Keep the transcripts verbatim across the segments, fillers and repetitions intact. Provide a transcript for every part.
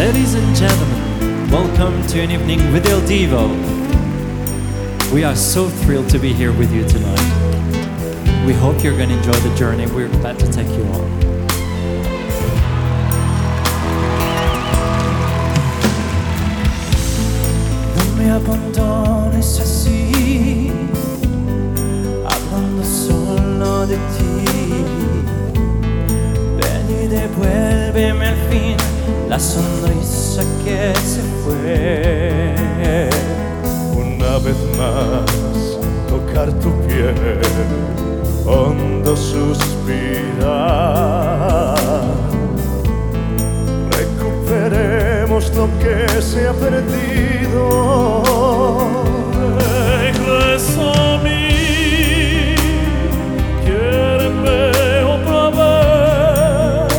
Ladies and gentlemen, welcome to an evening with Il Divo. We are so thrilled to be here with you tonight. We hope you're going to enjoy the journey we're glad to take you on. No me abandones así, hablando solo de ti. Ven y devuélveme al fin la sonrisa que se fue. Una vez más, tocar tu piel, hondo suspirar. Recuperemos lo que se ha perdido. Regresa a mí, quiéreme otra vez.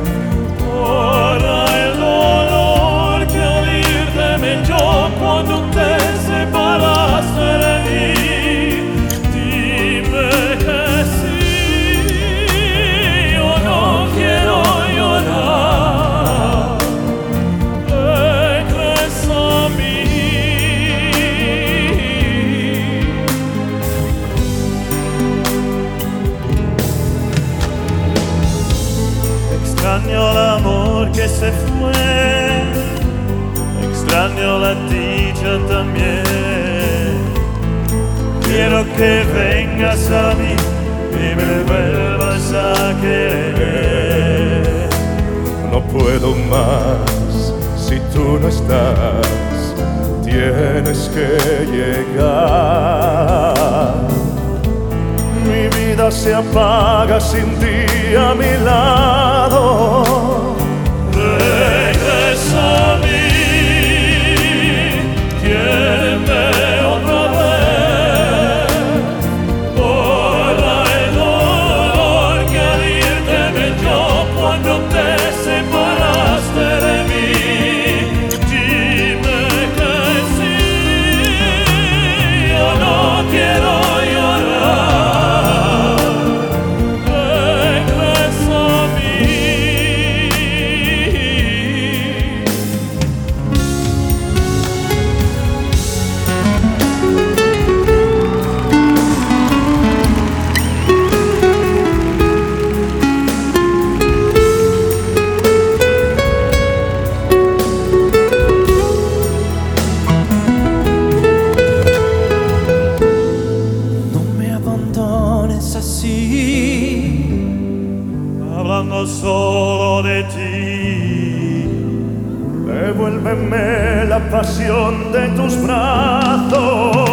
Borra el dolor que al irte me echó cuando te separaste de mí. Dime que sí, yo no quiero llorar. Regresa a mí. Extraño el amor que se fue, extraño la dicha también. Quiero que vengas a mí y me vuelvas a querer. No puedo más si tú no estás, tienes que llegar. Mi vida se apaga sin ti a mi lado. Regresa a mí, quiéreme otra vez. Borra el dolor que al irte me echó cuando te separaste de mí. Dime que sí, yo no quiero llorar. Regresa a mí. No me abandones así, Hablando solo de ti, Devuélveme la pasión de tus brazos.